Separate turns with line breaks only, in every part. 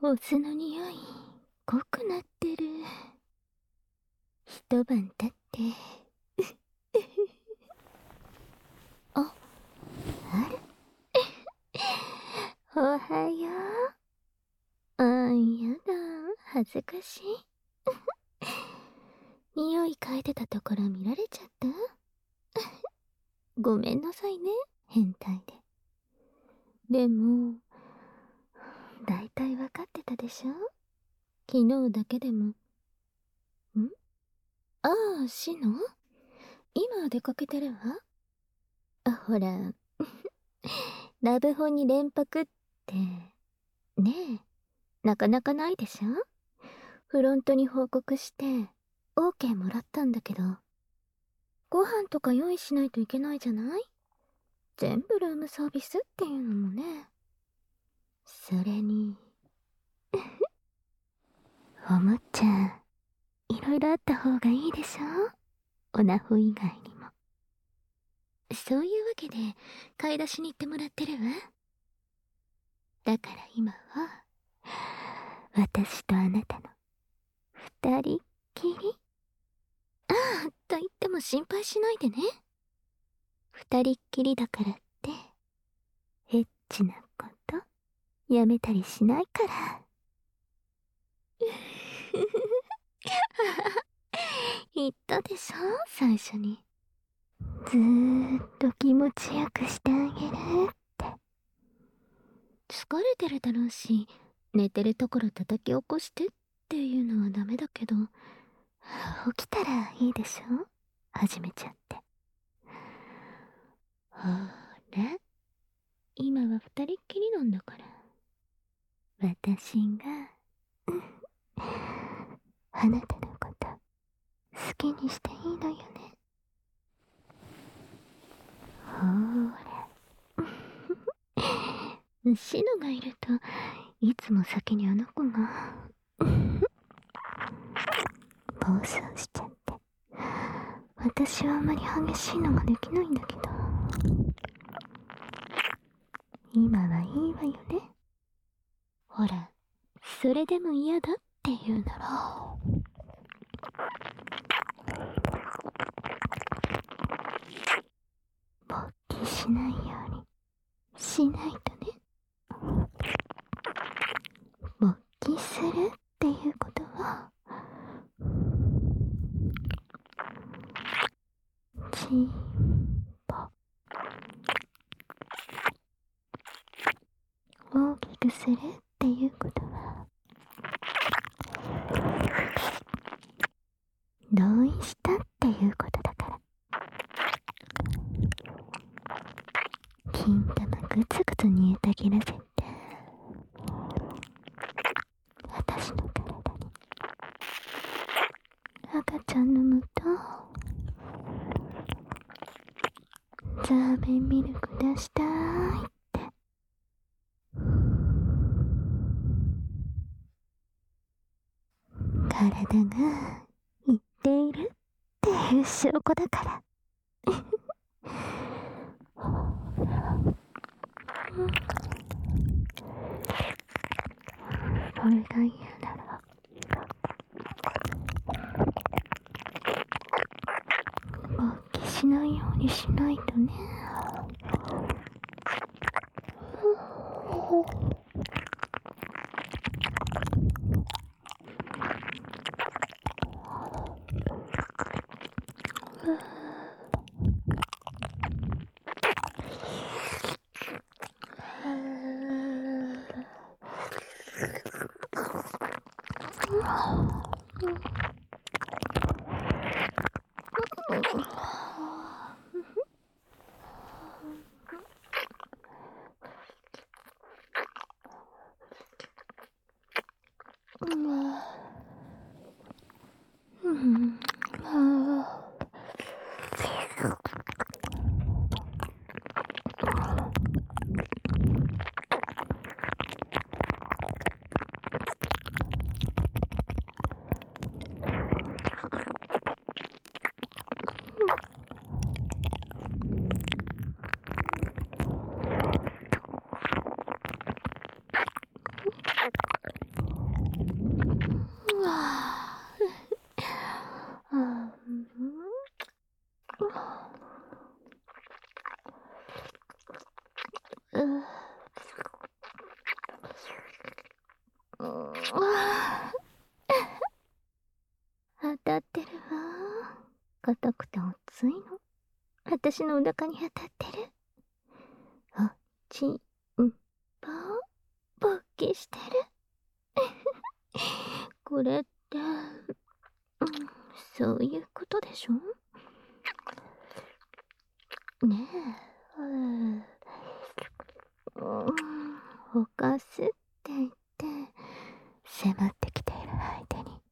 お酢の匂い濃くなってる。一晩経ってあ、あれおはよう。やだ、恥ずかしい。匂い嗅いでたところ見られちゃった。ごめんなさいね、変態で。でもだいたい分かってたでしょ。昨日だけでも。ああ、シノ今出かけてるわ。ほらラブホに連泊ってねえ、なかなかないでしょ。フロントに報告して OK もらったんだけど、ご飯とか用意しないといけないじゃない。全部ルームサービスっていうのもね。それにおもちゃいろいろあった方がいいでしょ、オナホ以外にも。そういうわけで買い出しに行ってもらってるわ。だから今は私とあなたの二人っきり。ああ、と言っても心配しないでね。二人っきりだからってエッチなことやめたりしないから。言ったでしょ、最初に。ずーっと気持ちよくしてあげるって。疲れてるだろうし、寝てるところ叩き起こしてっていうのはダメだけど、起きたらいいでしょ、始めちゃって。ほら、今は二人っきりなんだから。私があなたのこと好きにしていいのよね。ほーらシノがいるといつも先にあの子が暴走しちゃって、私はあまり激しいのができないんだけど、今はいいわよね。ほら、それでも嫌だって言うなら勃起しないようにしないとね。勃起するっていうことはチンポ大きくするっていうことは同意したっていうことだから。金玉グツグツ煮えたぎらせて私の体に赤ちゃんのもとザーメンミルク出したいって体が言っているっていう証拠だから。それが嫌なら勃起しないようにしないとね。 私のお腹に当たってる。おちんぽ勃起してる。これって、そういうことでしょねえ。ほかすって言って迫ってきている相手に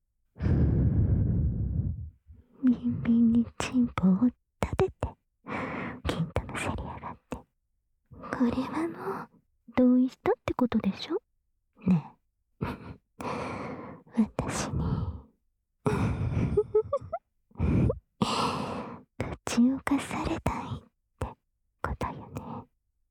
ビンビンにチンポを立てて金玉せり上がって、これはもう同意したってことでしょねえ。私にぶちをかされたいってことよね。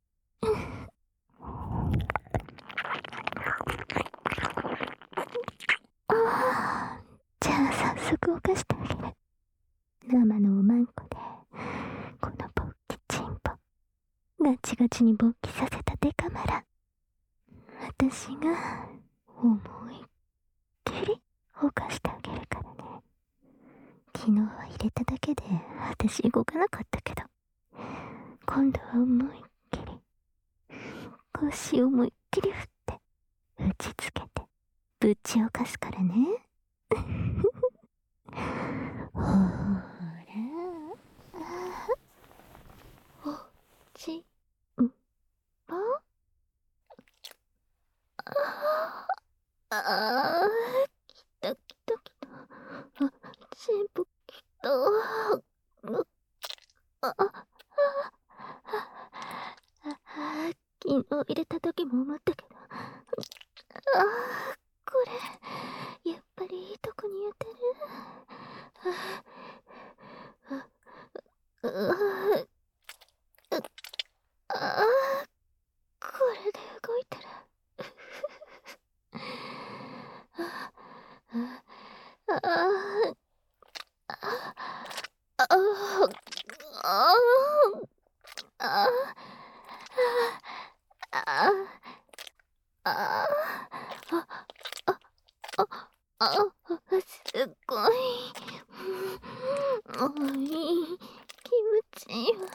じゃあ早速犯してあげる。生のおまんこでこの勃起チンポガチガチに勃起させたデカマラ、私が思いっきり犯してあげるからね。昨日は入れただけで私動かなかったけど、今度は思いっきり腰を思いっきり振って打ちつけてぶちをかすからね。ほらおちんぽきたきたきた。チンポきた。昨日入れた時も思ったけど、これやっぱりいいとこにやってる。これで動いたらすっごいいい気持ちいいわ。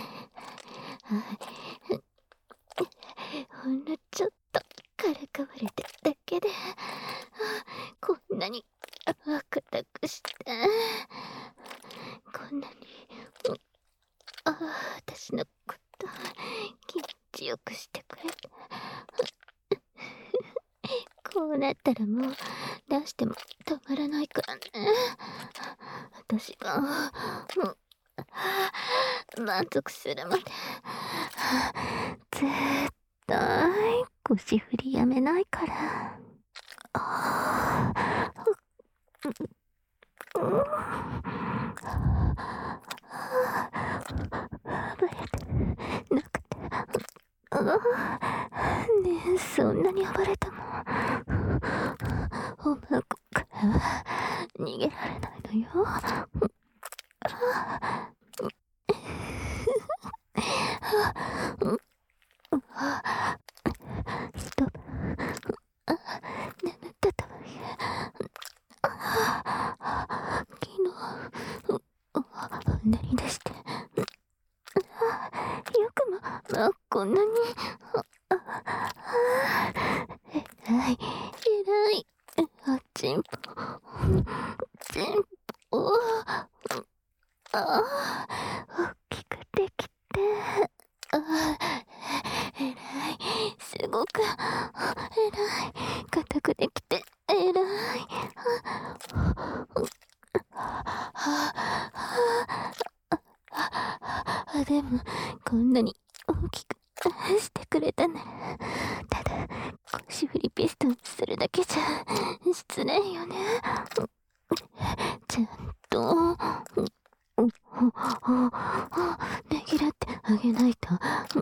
ほんのちょっとからかわれてるだけでこんなに硬くして、こんなに私のこと気持ちよくしてくれて、こうなったらもう出しても止まらないからね。私がもう満足するまで絶対腰振りやめないから。暴れてなくて、ねえ、そんなに暴れてもおまんこからは逃げられないのよ。一晩眠ってたわよ。昨日なり出してよくもこんなに偉いチンポ大きくできて偉い、すごく偉い、硬くできて偉い。でもこんなに大きくしてくれたなら、ただ腰振りピストンするだけじゃ失礼よね。ちゃんとねぎらってあげないと。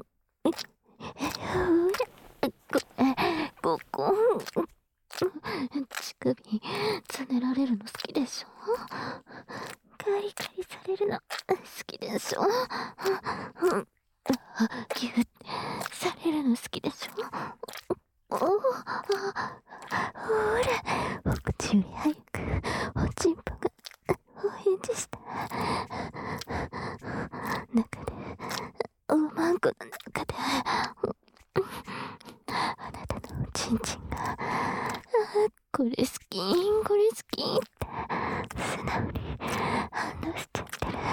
ここ乳首つねられるの好きでしょ。カリカリされるの好きでしょ。ギュッされるの好きでしょ。ほら、お口より早くおちんぽがお返事した。 これ好き、これ好きって素直に反応しちゃってる。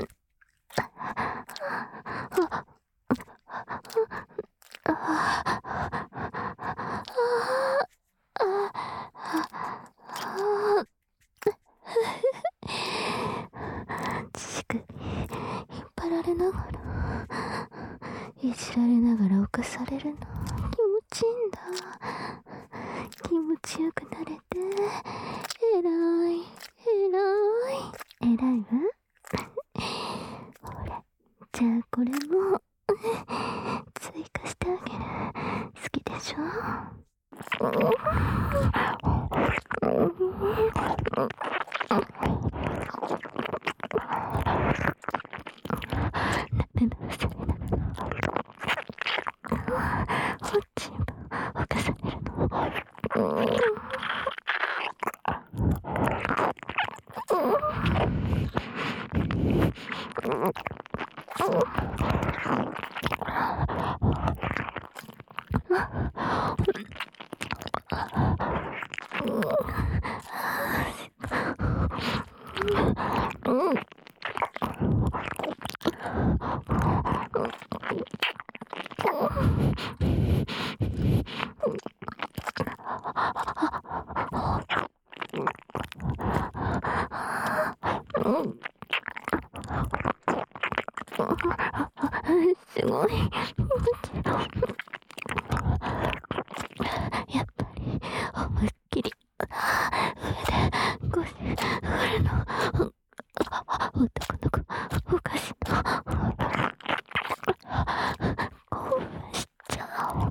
乳首引っ張られながら、いじられながら犯されるの気持ちいいんだ。気持ちよくなれてえらいえらいわ。ほら、じゃあこれも追加してあげる。好きでしょ。すごい。やっぱり思いっきり上でゴシ振るの男の子おかしいの。興奮しちゃう。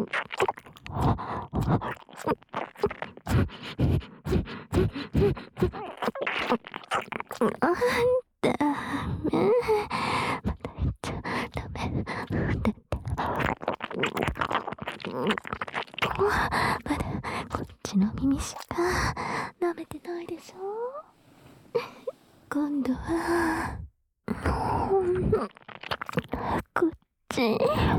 あんたね、また言っちゃダメだって。まだこっちの耳しか舐めてないでしょ。今度はこっち。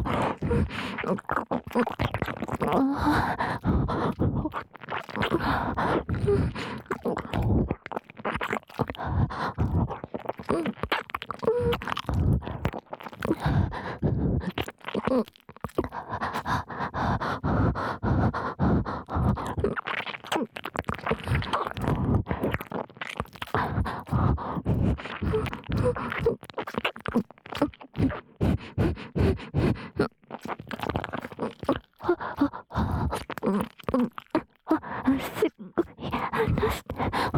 すっごい反応して。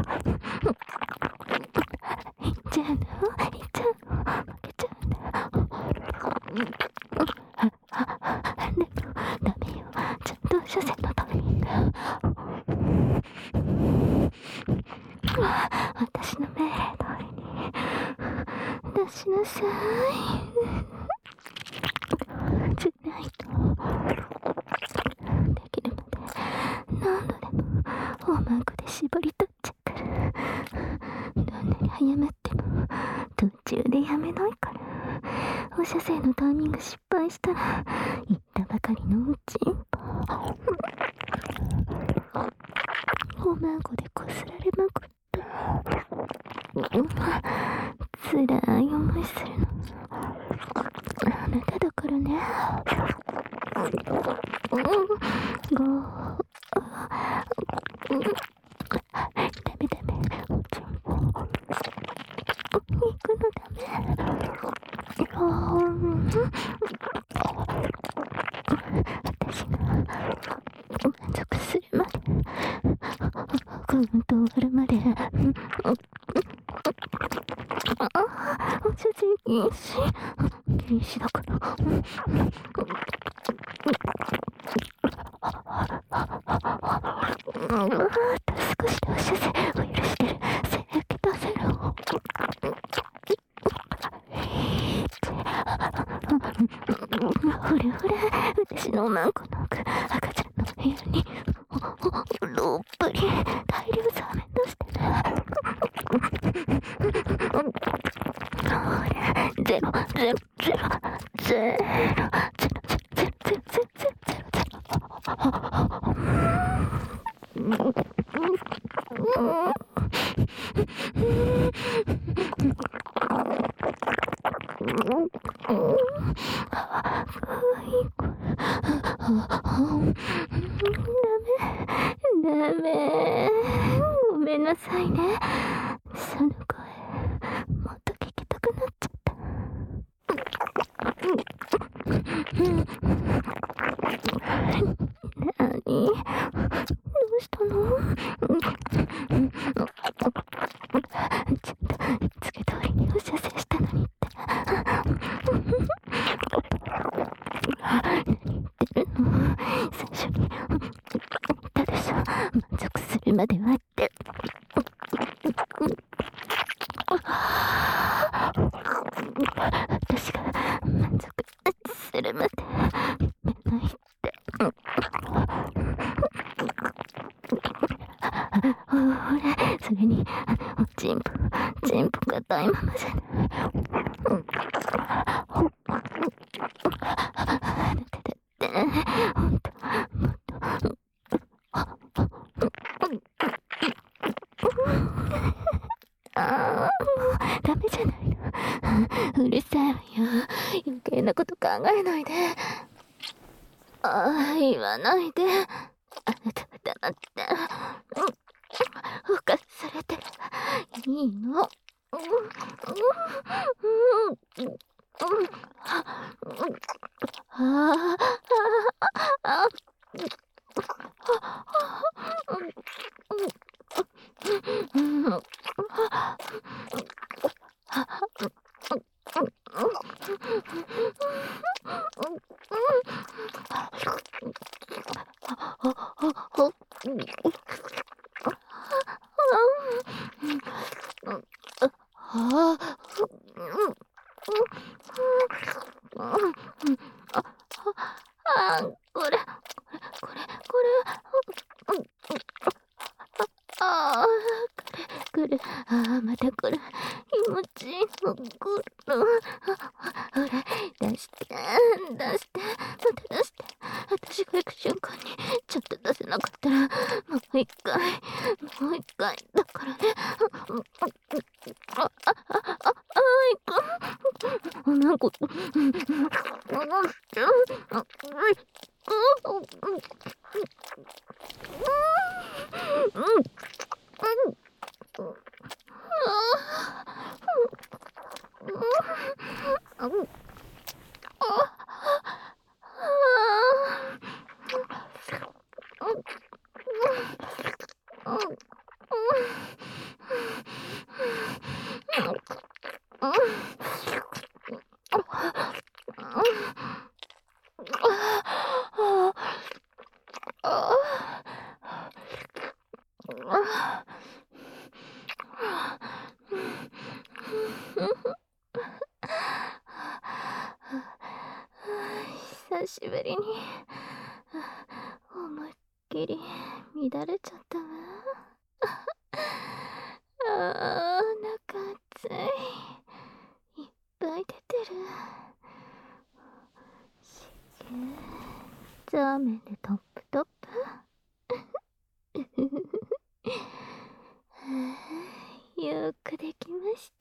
いっちゃうの負けちゃうんだよ。でもダメよ、ちゃんと初戦のタイミング。私の命令通りに出しなさい。じゃないとできるまで何度でも大まんこで絞り取っちゃうから。どんなに早まっても途中でやめないから。放射線のタイミング失敗したら言ったばかりのうちんぽ。大まんこでこすられまくった。辛い思いするのあなただからね。ダメダメ、おちんぽ行くのダメ。私が満足するまで、カウント終わるまで。お写真禁止だから。少しでお写真を許してる。清潔出せろ。ほらほら、私のおまんこの奥、赤ちゃんの部屋にどっぷり大量サメ出してね。ほら、ゼロゼロゼロゼロゼロゼロゼロゼロゼロゼロゼロ。 ダメ。ごめんなさいね。その声、もっと聞きたくなっちゃった。なに？どうしたの？ちょっと、つけ通りにお射精したのにって。何言ってるの？最初に言ったでしょ。満足するまではって。私が満足するまでめないって。ほら、それにチンポが大ままじゃない。あなただってほんともっともうダメじゃないの。うるさいわよ。余計なこと考えないで。言わないで。あなたは黙ってほかされてればいいの。これ、来る。また来る。気持ちいいの来る。ほら、出して、また出して。私が行く瞬間に、ちょっと出せなかったら、もう一回、だからね。なんか、久しぶりに思いっきり乱れちゃったわ。お腹熱い。いっぱい出てる。ザーメンでトップ。よくできました。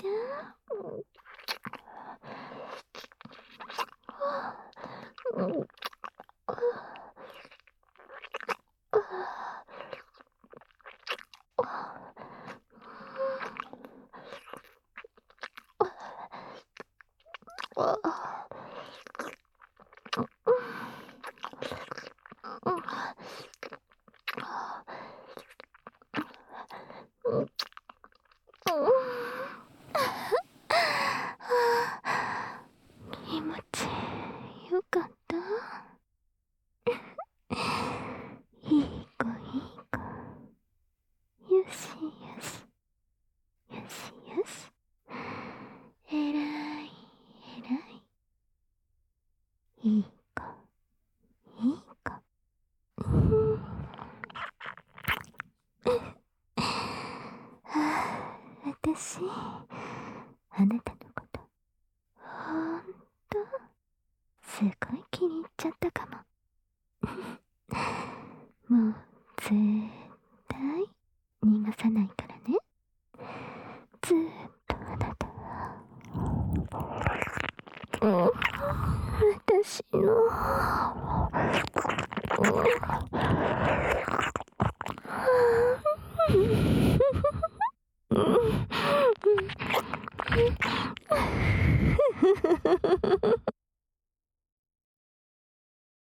気持ちよかった。いい子。よし。えらい。いい子。私、あなたのこと、ほんと、すごい気に入っちゃったかも。もう、ずーっ離さないからね。ずーっとあなたは、私の